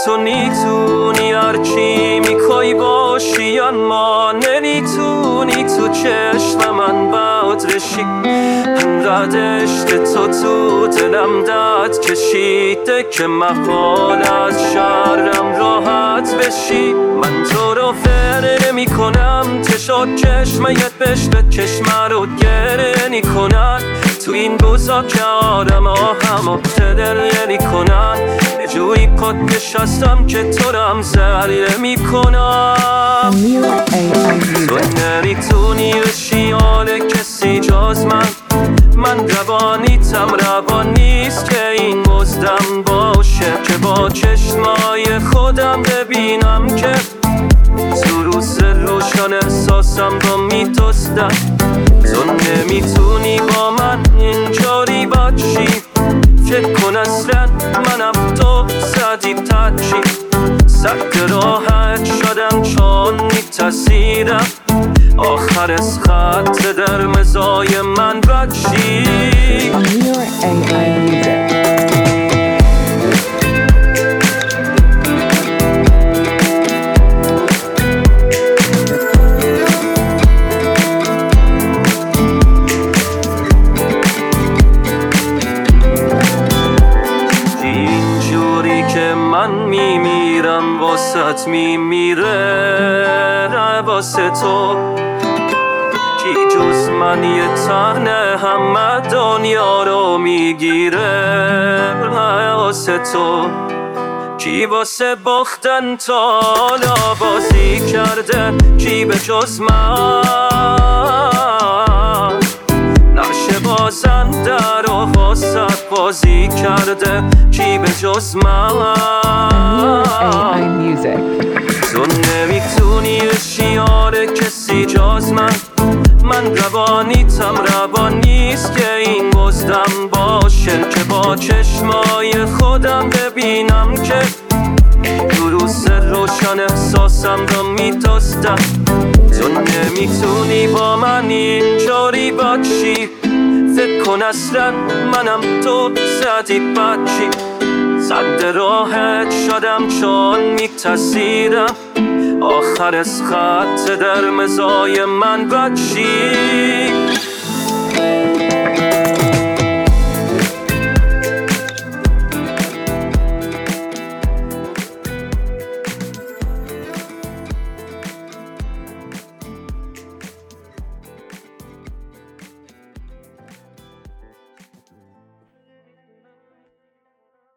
تو میتونی هرچی میخوای باشی، اما نمیتونی تو چشم من بدرشی. انقدر عشق تو دلم درد کشیده که محال از شرم راحت بشی. من تو رو فر نمی کنم، چشات چشمت بشت چشم رو گره نی کنن. تو این روزا که آدم ها همه دل نمی کنن، یه جوری کت نشستم که تو رم ذریعه می کنم. تو نمیتونی بشی حال کسی جز من روانیتم روان نیست که این مزدم باشه، که با چشمای خودم ببینم که تو روز روشن احساسم رو میتوستم. تو نمیتونی با من اینجوری باشی، فکر کن اصلا منم تو زدی تچی. سکت راحت شدم چون میترسیدم آخر از خط در مزای من بچی. اینجوری که من میمیرم واسط میمیره واسه تو، کی جز من یه تنه همه دنیا رو میگیره واسه تو. کی واسه باختن تا حالا بازی کرده، کی به جز من نقشه بازنده رو واسه بازی کرده، کی به جز من. تو نمیتونی بشی یار کسی جز من روانیتم روان نیست که این مزدم باشه، که با چشمای خودم ببینم که تو روز روشن احساسم رو میتوستم. تو نمیتونی با من اینجوری باشی، فکر کن اصلا منم تو زدی بچی. صد راحت شدم چون میترسیدم آخر از خط در مزای من بچی.